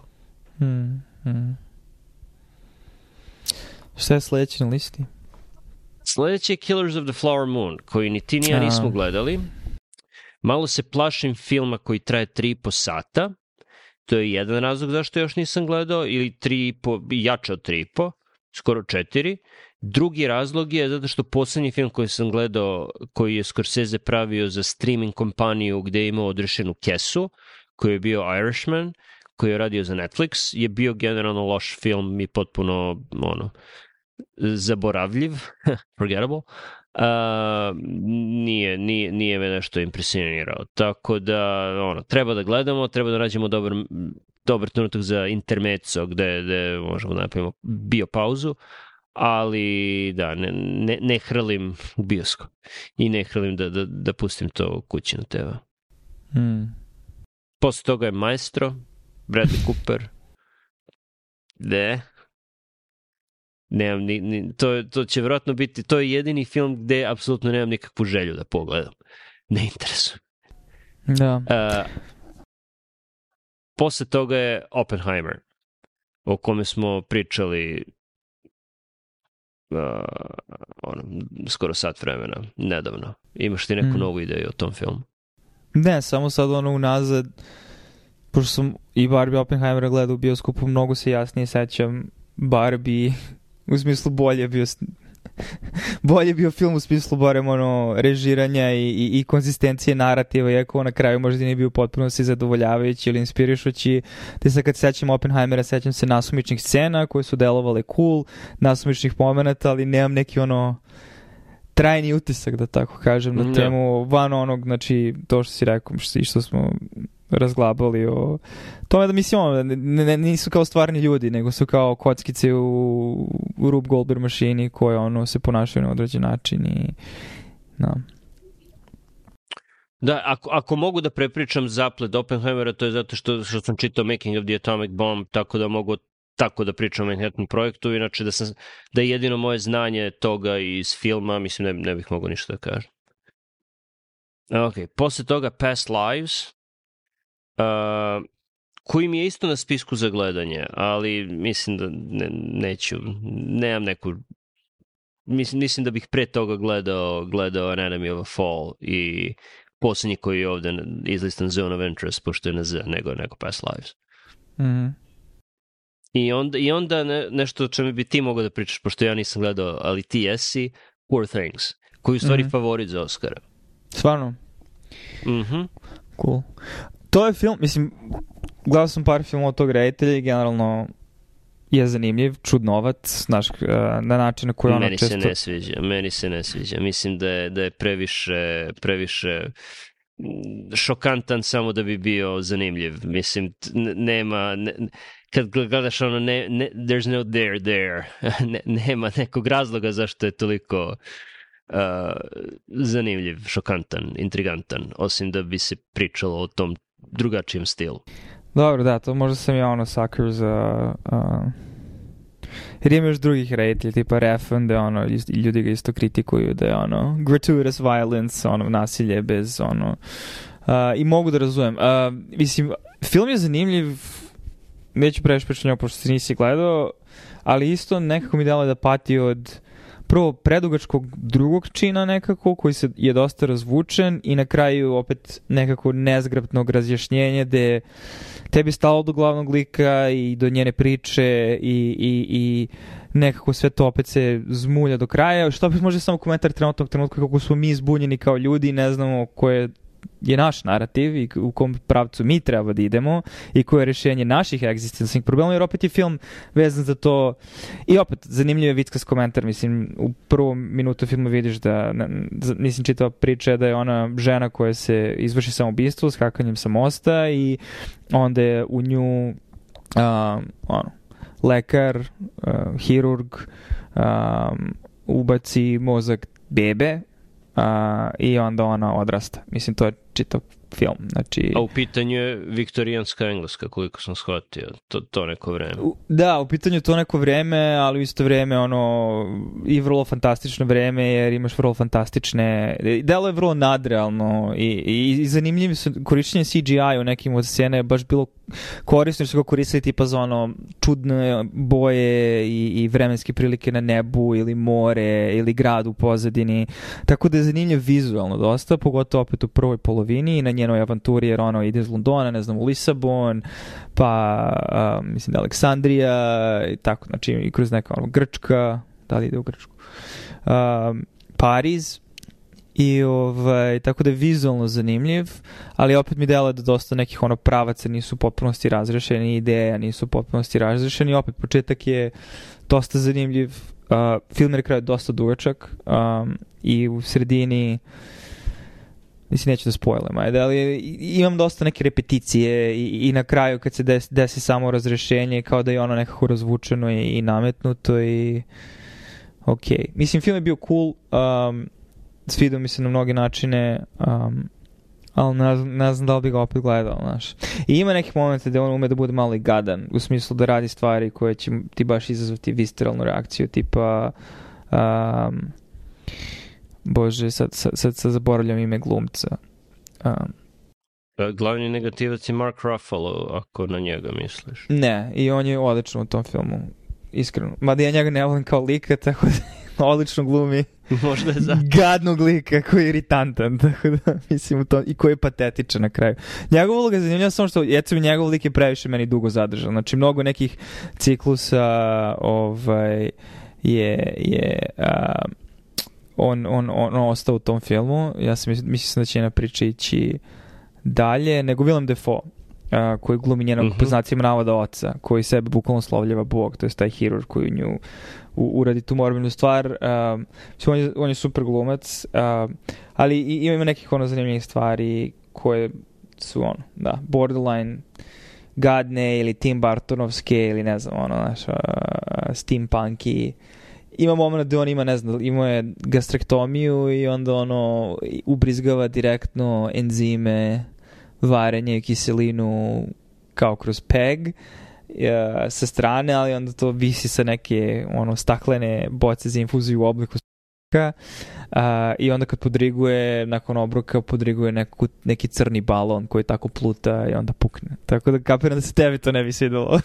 Šta je sledeće na listi? Sledeće je Killers of the Flower Moon, koji ni ti ni ja nismo gledali. Malo se plašim filma koji traje 3,5 sata. To je jedan razlog zašto još nisam gledao, ili 3,5, jače od 3,5, skoro 4. Drugi razlog je zato što poslednji film koji sam gledao, koji je Scorsese pravio za streaming kompaniju gde je imao odrešenu kesu, koji je bio Irishman, koji je radio za Netflix, je bio generalno loš film i potpuno zaboravljiv, forgettable. Nije me nešto impresionirao. Tako da treba da gledamo, treba da nađemo dobar trenutak za intermezzo gde možemo da napravimo biopauzu, ali da, ne hrlim u bioskop i ne hrlim da pustim to kući na TV. Posle toga je Maestro, Bradley Cooper. Nemam to će vjerojatno biti, to je jedini film gde apsolutno nemam nikakvu želju da pogledam. Ne interesuje. Da. Posle toga je Oppenheimer, o kome smo pričali skoro sat vremena, nedavno. Imaš ti neku novu ideju o tom filmu? Ne, samo sad unazad, pošto sam i Barbie Oppenheimera gledao u bioskopu, mnogo se jasnije sećam Barbie, u smislu bolje bio film u smislu barem režiranja i konzistencije narativa, iako na kraju možda nije bio potpuno zadovoljavajući ili inspirišući. Te sad kad sećam Oppenheimera, sećam se nasumičnih scena koje su delovale cool, nasumičnih momenata, ali nemam neki trajni utisak, da tako kažem, na temu van onog, znači to što si rekao i što smo razglabali o tome, da mislim nisu kao stvarni ljudi, nego su kao kockice u Rube Goldberg mašini koje se ponašaju na određen način i Da, ako mogu da prepričam zaplet Oppenheimera, to je zato što sam čitao Making of the Atomic Bomb, tako da mogu tako da pričam o Manhattan projektu, inače da je jedino moje znanje toga iz filma, mislim ne bih mogao ništa da kažem. Ok, posle toga Past Lives, koji mi je isto na spisku za gledanje, ali mislim da nemam neku, mislim da bih pre toga gledao Anatomy of a Fall i poslednji koji je ovde izlistan Zone of Interest, pošto je na Z, nego Past Lives. I onda nešto o čemu bi ti mogao da pričaš, pošto ja nisam gledao, ali ti jesi, Poor Things, koji je u stvari favorit za Oscara. Stvarno? Cool. To je film, mislim, gledao sam par filmova od tog reditelja i generalno je zanimljiv, čudnovac, znaš, na način na koji često... Meni se ne sviđa. Mislim da je previše šokantan samo da bi bio zanimljiv. Mislim, kad gledaš there's no there. Nema nekog razloga zašto je toliko zanimljiv, šokantan, intrigantan, osim da bi se pričalo o tom drugačijem stilu. Dobro, da, to možda sam ja sucker za... jer ima još drugih reditelja, tipa Refn, da ljudi ga isto kritikuju, da je gratuitous violence, nasilje bez i mogu da razumem. Mislim, film je zanimljiv neću previše pričati o njoj, pošto se nisi gledao, ali isto nekako mi dalo da pati od prvo predugačkog drugog čina nekako, koji je dosta razvučen i na kraju opet nekako nezgrapnog razjašnjenja gde tebi stalo do glavnog lika i do njene priče i nekako sve to opet se zmulja do kraja, što opet može samo komentar trenutnog trenutka kako smo mi zbunjeni kao ljudi i ne znamo koje je naš narativ i u kom pravcu mi treba da idemo i koje je rješenje naših egzistencijalnih problema, jer opet je film vezan za to i opet zanimljiv je vickas komentar, mislim u prvom minutu filma vidiš da nisam čitao priče da je ona žena koja se izvrši samoubistvo skakanjem sa mosta i onda je u nju lekar, hirurg ubaci mozak bebe i onda ona odrasta. Mislim, to je čitav film. Znači... A u pitanju je viktorijanska Engleska, koliko sam shvatio, to neko vreme. Da, u pitanju je to neko vreme, ali u isto vreme i vrlo fantastično vreme, jer imaš vrlo fantastične... Delo je vrlo nadrealno i zanimljivo su korišćenje CGI u nekim od scene je baš bilo korisno, jer su ga koristili tipa za čudne boje i vremenske prilike na nebu ili more ili grad u pozadini. Tako da je zanimljiv vizualno dosta, pogotovo opet u prvoj polovini i na njenoj avanturi, jer ide iz Londona, ne znam, u Lisabon, pa mislim da Aleksandrija i tako, znači i kroz neka Grčka, da li ide u Grčku, Pariz i tako da je vizualno zanimljiv, ali opet mi delo da dosta nekih pravaca nisu u potpunosti razrešeni, ideja nisu u potpunosti razrešeni, opet početak je dosta zanimljiv, film je na kraju dosta dugačak i u sredini mislim, neću da spojlam, ali imam dosta neke repeticije i na kraju kad se desi samo razrešenje kao da je ono nekako razvučeno i nametnuto i okej. Mislim, film je bio cool, svidio mi se na mnoge načine, ali ne znam da li bi ga opet gledao, znaš. I ima nekih momenta gde on ume da bude malo i gadan, u smislu da radi stvari koje će ti baš izazvati visceralnu reakciju, tipa Bože, sad zaboravljam ime glumca. Glavni negativac je Mark Ruffalo, ako na njega misliš. Ne, i on je odlično u tom filmu, iskreno. Mada ja njega ne volim kao lika, tako da odlično glumi možda je zato gadnog lika koji je iritantan, tako da mislim u tom, i koji je patetičan na kraju. Njegova uloga je zanimljiva, samo što njegov lik je previše meni dugo zadržan. Znači, mnogo nekih ciklusa on ostao u tom filmu. Ja sam mislim da će jedna priča ići dalje, nego Willem Dafoe, koji glumi njenog poznacima navoda oca, koji sebe bukvalno slovljava Bog, to je taj hirurg koji nju uradi tu morbidnu stvar. On je super glumac, ali ima nekih zanimljivih stvari koje su borderline gadne ili Tim Burtonovske ili ne znam, steampunky. Ima moment gde on ima, ne znam, imao je gastrektomiju i onda ubrizgava direktno enzime, varenje, kiselinu kao kroz peg sa strane, ali onda to visi sa neke staklene boce za infuziju u obliku i onda kad podriguje, nakon obroka podriguje neki crni balon koji tako pluta i onda pukne. Tako da kapiram da se tebi to ne bi svidelo.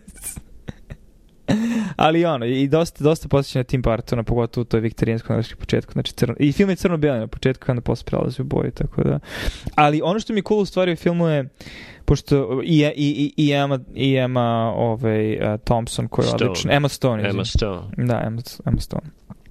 Ali i dosta posjeća na Tim Burtona, pogotovo u toj viktorijanskoj anglički početku, znači i film je crno-bijeli na početku, onda posle prelazi u boju, tako da. Ali ono što mi je cool u stvari u filmu je, pošto i Emma Thompson, koja je odlična, Emma Stone. Da, Emma Stone.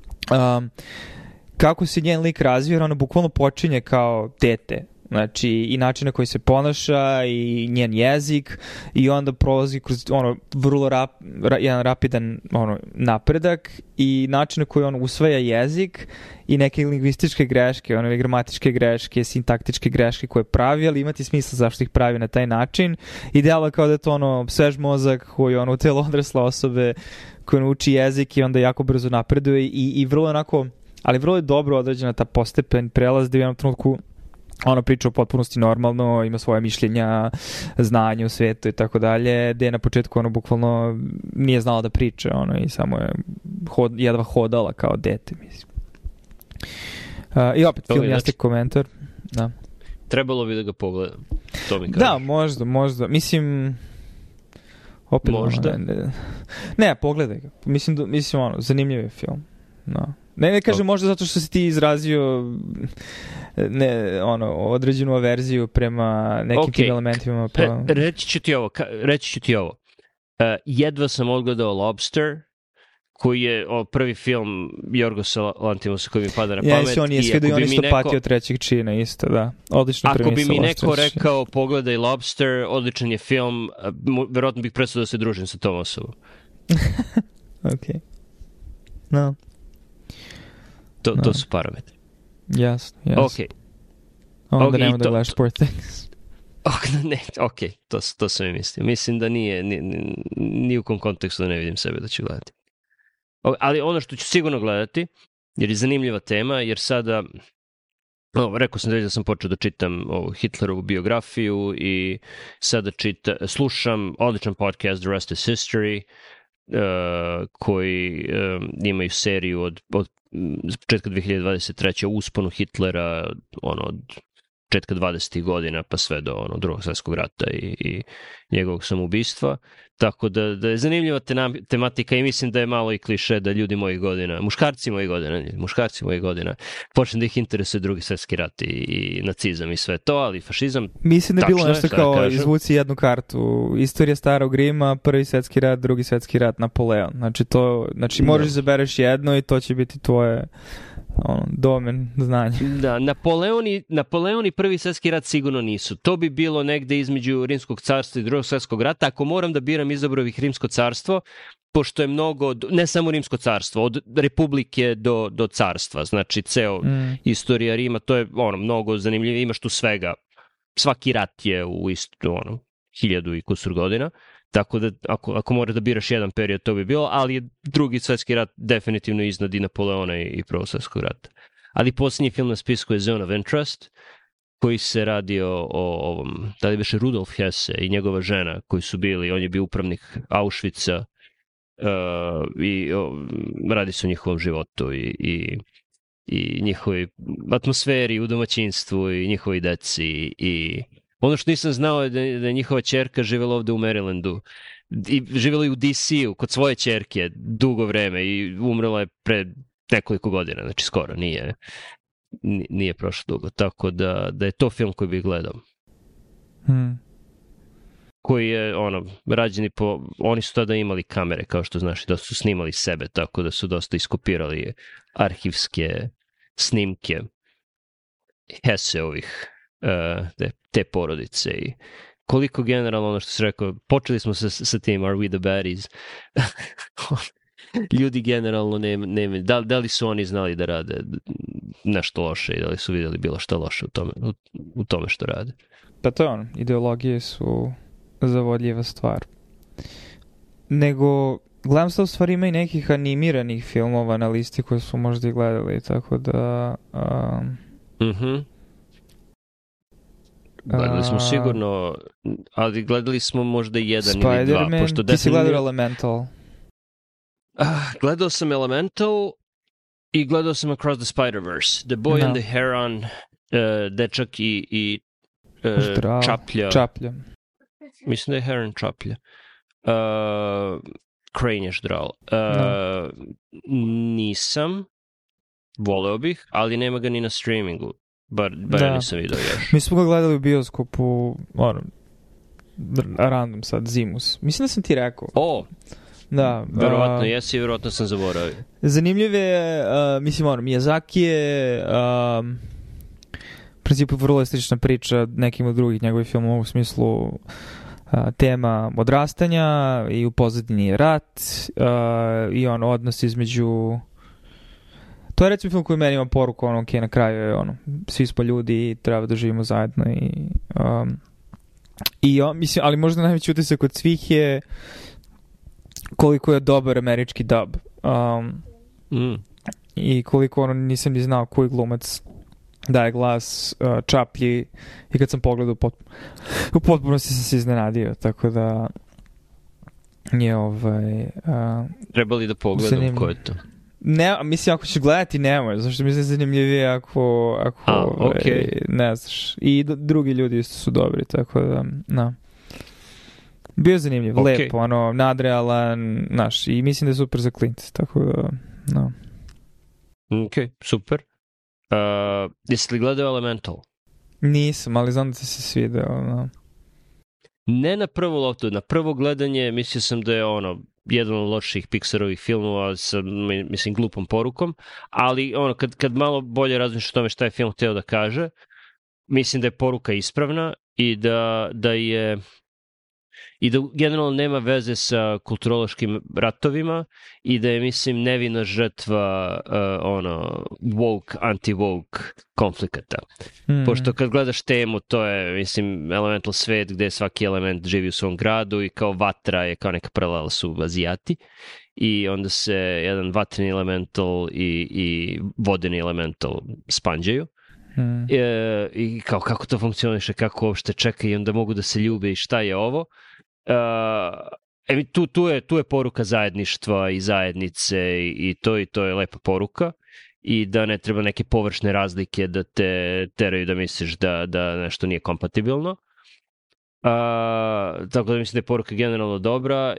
Kako se njen lik razvija, ona bukvalno počinje kao dete. Znači, i način na koji se ponaša i njen jezik i onda prolazi kroz vrlo jedan rapidan napredak i način na koji on usvaja jezik i neke lingvističke greške, gramatičke greške, sintaktičke greške koje pravi, ali imati smisla zašto ih pravi na taj način i delo kao da je to svež mozak koji u telo odrasle osobe koji uči jezik i onda jako brzo napreduje i vrlo ali vrlo je dobro određena ta postepen prelaz gde u jednom trenutku ona priča o potpunosti normalno, ima svoje mišljenja, znanje u svetu i tako dalje, gde je na početku bukvalno nije znala da priča, i samo je jedva hodala kao dete, mislim. I opet, film jasni komentar. Da. Trebalo bi da ga pogledam. To mi kažeš. Da, možda. Mislim, Opet možda. Ne, pogledaj ga. Mislim ono, zanimljiv je film. No. Ne kažem možda zato što si ti izrazio određenu averziju prema nekim tim elementima. Pa... Reći ću ti ovo. Jedva sam odgledao Lobster, koji je prvi film Jorgosa Lanthimosa koji mi pada na pamet. On je svidio i on isto patio od trećeg čina, isto, da. Odlično premisa. Ako bi mi neko rekao pogledaj Lobster, odličan je film, verovatno bih prestao da se družim sa tom osobom. Ok. No. To su parametri. Jasno. Ok. Onda nema da gledaš Poor Things. To sam i mislio. Mislim da nije ni u kom kontekstu da ne vidim sebe da ću gledati. Ali ono što ću sigurno gledati, jer je zanimljiva tema, jer sada, rekao sam da sam počeo da čitam Hitlerovu biografiju i sada slušam odličan podcast The Rest is History, koji imaju seriju od početka 2023. o usponu Hitlera, od početka 20. godina pa sve do drugog svjetskog rata i njegovog samoubistva. Tako da je zanimljiva tematika i mislim da je malo i kliše da ljudi mojih godina, muškarci mojih godina, počne da ih interesuje drugi svjetski rat i nacizam i sve to, ali fašizam... Mislim da je bilo nešto kao izvuci jednu kartu. Istorija starog Rima, prvi svjetski rat, drugi svjetski rat, Napoleon. Znači možeš izabereš jedno i to će biti tvoje... domen znanja. Da, Napoleon i prvi svjetski rat sigurno nisu. To bi bilo negde između Rimskog carstva i drugog svjetskog rata. Ako moram da biram, izabrao bih Rimsko carstvo, pošto je mnogo, ne samo Rimsko carstvo, od republike do carstva. Znači, ceo istorija Rima, to je mnogo zanimljivije. Imaš tu svega. Svaki rat je u 1000 i kusur godina. Tako da, ako moraš da biraš jedan period, to bi bilo, ali je drugi svjetski rat definitivno iznad i Napoleona i prvog svjetskog rata. Ali posljednji film na spisku je Zone of Interest, koji se radi o ovom, da li biše Rudolf Hesse i njegova žena, koji su bili, on je bio upravnik Auschwitza i radi se o njihovom životu i njihovoj atmosferi u domaćinstvu i njihovoj deci i... Ono što nisam znao je da je njihova ćerka živjela ovde u Marylandu i živjela i u DC-u kod svoje ćerke dugo vreme i umrela je pre nekoliko godina, znači skoro, nije prošlo dugo. Tako da je to film koji bih gledao. Koji je rađeni oni su tada imali kamere, kao što znaš, da su snimali sebe, tako da su dosta iskopirali arhivske snimke Hesseovih te porodice i koliko generalno ono što si rekao, počeli smo sa tim Are we the baddies? Ljudi generalno ne da li su oni znali da rade nešto loše i da li su vidjeli bilo što loše u tome što rade. Pa to je ideologije su zavodljiva stvar. Nego gledam se u stvari ima i nekih animiranih filmova na listi koje smo možda i gledali, tako da gledali smo sigurno, ali gledali smo možda jedan Spider-Man, ili dva. Pošto ti si gledao Elemental? Gledao sam Elemental i gledao sam Across the Spider-Verse. The Boy and the Heron, dečak i čaplja. Mislim da je Heron čaplja. Crane je ždral. Nisam, voleo bih, ali nema ga ni na streamingu. Bar ja nisam vidio još. Mi smo ga gledali u bioskopu, random sad, Zimus. Mislim da sam ti rekao. Da. Verovatno jesi, verovatno sam zaboravio. Zanimljiv je, mislim, Miyazaki je u principu vrlo slična priča nekim od drugih njegovih filmova u smislu tema odrastanja i u pozadini je rat i odnos između... To je recimo film koji meni ima poruku, na kraju je svi smo ljudi i treba da živimo zajedno mislim, ali možda najveći utisak od svih je koliko je dobar američki dub. I koliko nisam ni znao koji glumac daje glas Čaplji i kad sam pogledao u potpunosti sam se iznenadio, tako da je trebali da pogledam ko je to. Ne, mislim, ako ćeš gledati, nemoj, zašto mislim zanimljivije ako okay. Ne znaš. I drugi ljudi isto su dobri, tako da, Bio je zanimljiv, Okay. lep, ono, nadrealan, znaš, i mislim da je super za klince, tako da, no. Ok, super. Jesi li gledao Elemental? Nisam, ali znam da ti se svideo, no. Ne na prvu loptu, na prvo gledanje mislio sam da je ono jedan od loših Pixarovih filmova sa, mislim, glupom porukom, ali ono, kad malo bolje razmišljaš o tome šta je film hteo da kaže, mislim da je poruka ispravna i da je i da generalno nema veze sa kulturološkim ratovima i da je, mislim, nevina žrtva ono, woke, anti-woke konflikata. Pošto kad gledaš temu, to je, mislim, Elemental svet gde svaki element živi u svom gradu i kao vatra je kao neka paralela su Azijati i onda se jedan vatreni elemental i vodeni elemental spanđaju. I kao kako to funkcioniše, kako uopšte čeka i onda mogu da se ljube i šta je ovo. Tu je poruka zajedništva i zajednice i to je lepa poruka i da ne treba neke površne razlike da te teraju da misliš da nešto nije kompatibilno. Tako da mislim da je poruka generalno dobra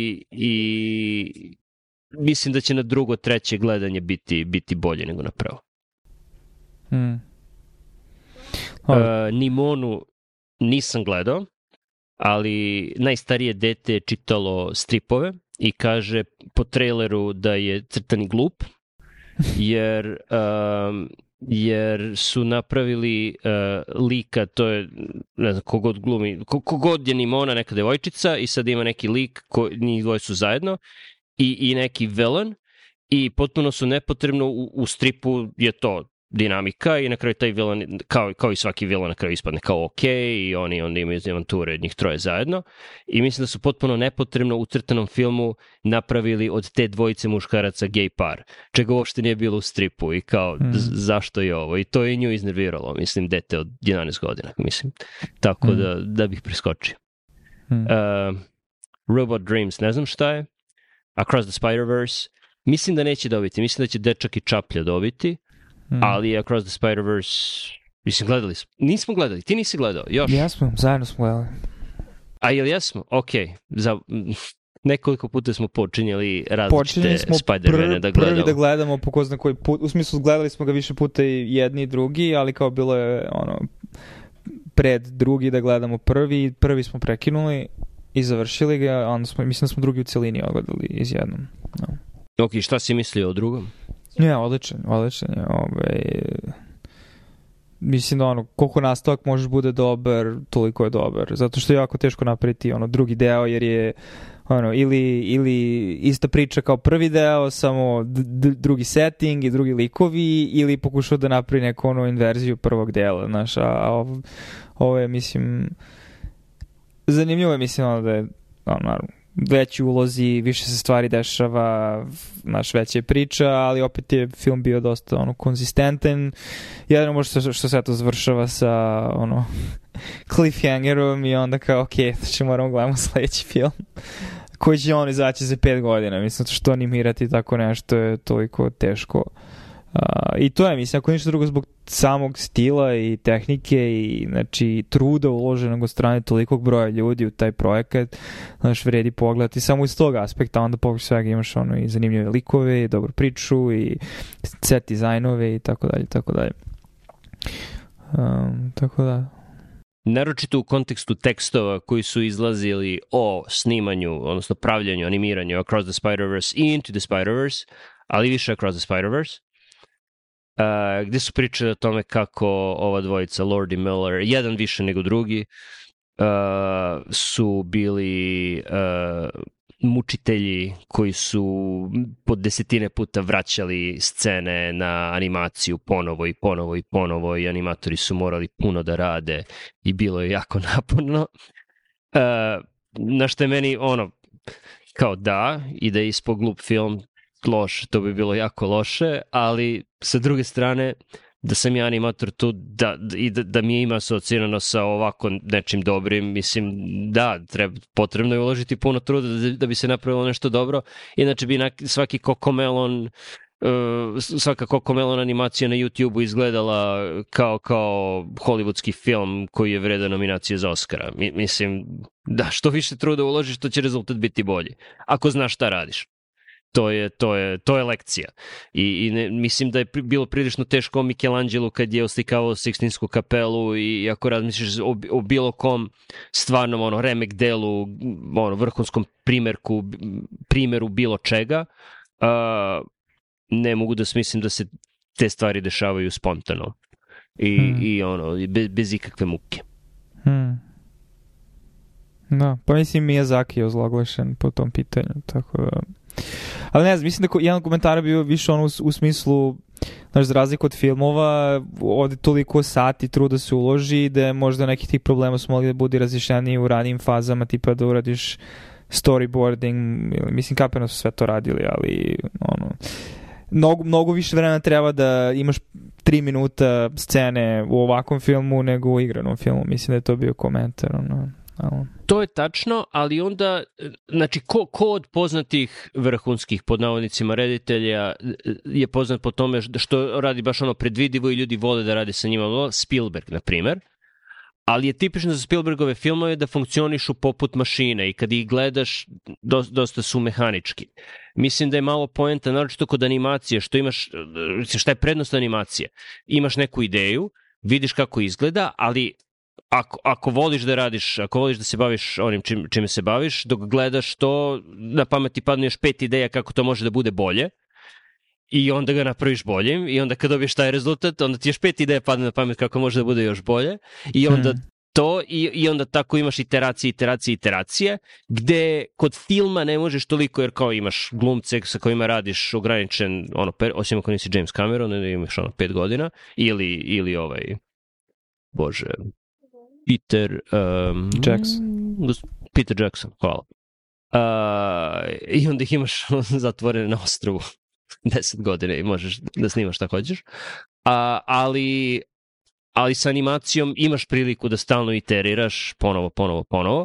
i mislim da će na drugo, treće gledanje biti bolje nego na prvo. Nimonu nisam gledao, ali najstarije dete je čitalo stripove i kaže po traileru da je crtani glup, jer su napravili lika, to je, ne znam, kogod glumi, kogod je Nimona, neka devojčica i sad ima neki lik, njih dvoje su zajedno i neki villain i potpuno su nepotrebno u stripu je to dinamika i na kraju taj villain, kao i svaki villain na kraju ispadne kao ok i oni onda imaju avanture njih troje zajedno i mislim da su potpuno nepotrebno u crtanom filmu napravili od te dvojice muškaraca gay par, čega uopšte nije bilo u stripu i kao zašto je ovo i to je nju iznerviralo, mislim, dete od 11 godina, mislim, tako da bih preskočio. Robot Dreams, ne znam šta je, Across the Spider-Verse, mislim da neće dobiti, mislim da će Dečak i Čaplja dobiti, ali Across the Spider-Verse, mislim, gledali smo. Nismo gledali, ti nisi gledao, još. Jesmo, zajedno smo gledali. A jel jesmo? Ok, nekoliko puta smo počinjali različite Spider-Mane da gledamo. Prvi da gledamo po ko zna koji put, u smislu gledali smo ga više puta i jedni i drugi, ali kao bilo je ono, pred drugi da gledamo prvi smo prekinuli i završili ga, onda mislim da smo drugi u celini ogledali iz jednom. No. Ok, šta si mislio o drugom? Ja, odličan je. Mislim da ono, koliko nastavak možeš bude dobar, toliko je dobar. Zato što je jako teško napraviti ono drugi deo, jer je ono, ili ista priča kao prvi deo, samo drugi setting i drugi likovi, ili pokušao da napravi neku ono inverziju prvog dela, znaš, a ovo je, mislim, zanimljivo je, mislim, ono da je, naravno, veći ulozi, više se stvari dešava, naš veća je priča, ali opet je film bio dosta ono konzistentan. Jedno možda što se to završava sa ono cliffhangerom i onda kao ok, znači moramo gledamo sledeći film koji će on izaći za 5 godina. Mislim, što animirati tako nešto je toliko teško. I to je, mislim, ako ništa drugo zbog samog stila i tehnike i znači truda uloženog od strane tolikog broja ljudi u taj projekat, znaš, vredi pogledati samo iz tog aspekta, onda površ svega imaš ono i zanimljive likove i dobru priču i set dizajnove i tako dalje, tako dalje. Tako da. Naročito u kontekstu tekstova koji su izlazili o snimanju, odnosno pravljanju, animiranju Across the Spider-Verse i Into the Spider-Verse, ali više Across the Spider-Verse, gde su pričali o tome kako ova dvojica, Lord i Miller, jedan više nego drugi, su bili mučitelji koji su po desetine puta vraćali scene na animaciju ponovo i animatori su morali puno da rade i bilo je jako naporno. Na što je meni ono, kao da, i da je ispod glup film loš, to bi bilo jako loše, ali sa druge strane, da sam ja animator tu da mi je ima asocirano sa ovako nečim dobrim, mislim, da, potrebno je uložiti puno truda da bi se napravilo nešto dobro, inače bi svaki Cocomelon svaka Cocomelon animacija na YouTube-u izgledala kao hollywoodski film koji je vredan nominacije za Oscara. Mislim, da što više truda uložiš, to će rezultat biti bolji. Ako znaš šta radiš. To je lekcija. I mislim da je bilo prilično teško Michelangelo kad je oslikavao Sixtinsku kapelu i ako razmisliš o bilo kom stvarnom remek delu, vrhunskom primjeru bilo čega, ne mogu da smislim da se te stvari dešavaju spontano i bez ikakve muke. Da, pa mislim Miyazaki je ozloglašen po tom pitanju, tako da... Ali ne znam, mislim da jedan komentar bio više u smislu, znaš, za razliku od filmova, ovde toliko sati truda se uloži da možda nekih tih problema su mogli da budi razlišeni u ranijim fazama, tipa da uradiš storyboarding, mislim kapeno su sve to radili, ali mnogo više vremena treba da imaš 3 minuta scene u ovakvom filmu nego u igranom filmu, mislim da je to bio komentar, To je tačno, ali onda, znači, ko od poznatih vrhunskih, pod navodnicima, reditelja je poznat po tome što radi baš predvidivo i ljudi vole da radi sa njima. Spielberg, na primer. Ali je tipično za Spielbergove filmove da funkcionišu poput mašine i kad ih gledaš, dosta su mehanički. Mislim da je malo poenta, naročito kod animacije, što imaš, šta je prednost animacije? Imaš neku ideju, vidiš kako izgleda, ali ako voliš da radiš, ako voliš da se baviš onim čime se baviš, dok gledaš to, na pamet ti padne još 5 ideja kako to može da bude bolje i onda ga napraviš boljim i onda kad dobiješ taj rezultat, onda ti još 5 ideja padne na pamet kako može da bude još bolje i onda to i onda tako imaš iteracije, gde kod filma ne možeš toliko jer kao imaš glumce sa kojima radiš ograničen, osim ako nisi James Cameron, imaš 5 godina ili Peter Jackson, hvala. I onda ih imaš zatvorene na ostrvu 10 godina i možeš da snimaš šta hoćeš. Ali sa animacijom imaš priliku da stalno iteriraš ponovo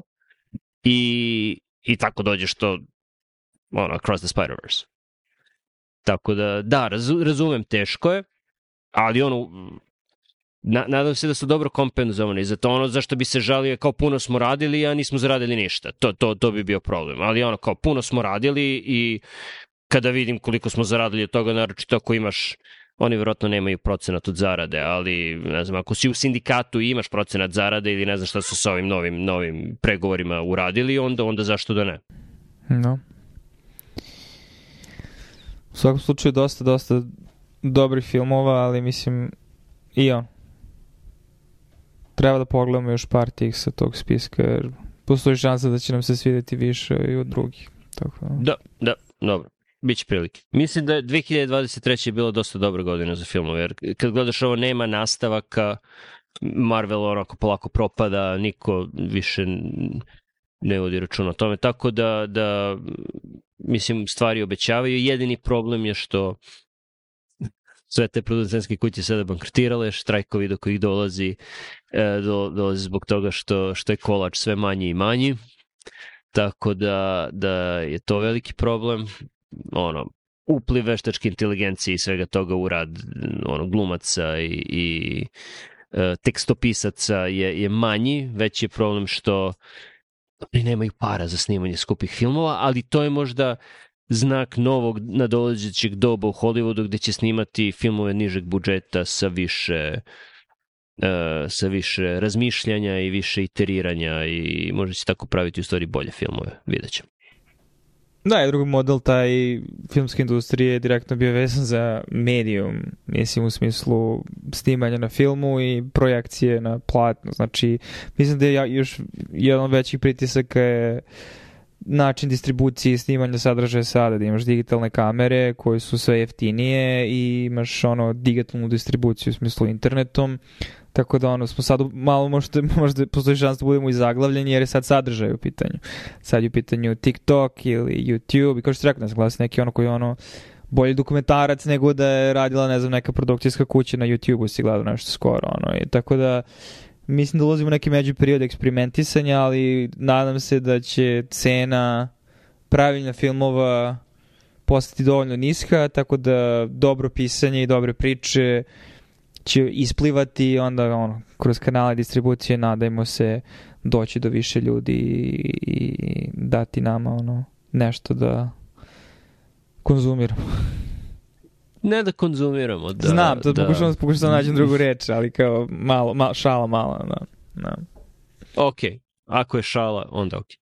i tako dođeš to across the Spider-Verse. Tako da, razumem, teško je, ali nadam se da su dobro kompenzovani za to. Zašto bi se žalio kao puno smo radili, a nismo zaradili ništa. To bi bio problem. Ali kao puno smo radili i kada vidim koliko smo zaradili od toga, naročito ako imaš, oni vjerojatno nemaju procenat od zarade, ali ne znam, ako si u sindikatu i imaš procenat zarade ili ne znam šta su sa ovim novim pregovorima uradili, onda zašto da ne? No. U svakom slučaju dosta dobrih filmova, ali mislim treba da pogledamo još par tih sa tog spiska, jer postoji šansa da će nam se svidjeti više i od drugih. Tako. Da, dobro. Biće prilike. Mislim da je 2023. bila dosta dobra godina za filmove, jer kad gledaš ovo nema nastavaka, Marvel polako propada, niko više ne vodi računa o tome, tako da mislim, stvari obećavaju. Jedini problem je što sve te producentske kuće sada bankrotirale, štrajkovi do kojih dolazi zbog toga što je kolač sve manji i manji, tako da je to veliki problem. Upliv veštačke inteligencije i svega toga u rad glumaca i tekstopisaca je manji, već je problem što oni nemaju para za snimanje skupih filmova, ali to je možda znak novog nadolazećeg doba u Hollywoodu gde će snimati filmove nižeg budžeta sa više razmišljanja i više iteriranja i može se tako praviti u stvari bolje filmove, vidjet ćemo. Da, i drugi model, taj filmske industrije je direktno bio vezan za medium, mislim u smislu snimanja na filmu i projekcije na platno. Znači, mislim da je još jedan od većih pritisaka je način distribucije i snimanja sadržaja sada, da imaš digitalne kamere koje su sve jeftinije i imaš digitalnu distribuciju u smislu internetom, tako da smo sad malo možda postoji šans da budemo i zaglavljeni jer je sad sadržaj u pitanju. Sad je u pitanju TikTok ili YouTube i kao što se rekao, ne znam, glasi neki koji bolji dokumentarac nego da je radila, ne znam, neka produkcijska kuća na YouTube-u si gledao nešto skoro. I tako da mislim da ulazimo u neki među period eksperimentisanja, ali nadam se da će cena pravilna filmova postati dovoljno niska, tako da dobro pisanje i dobre priče će isplivati i onda kroz kanale distribucije nadajmo se doći do više ljudi i dati nama nešto da konzumiramo. Ne da konzumiramo. Da, znam, to pokušam da nađem drugu reč, ali kao šala mala. Da. Ok, ako je šala, onda ok.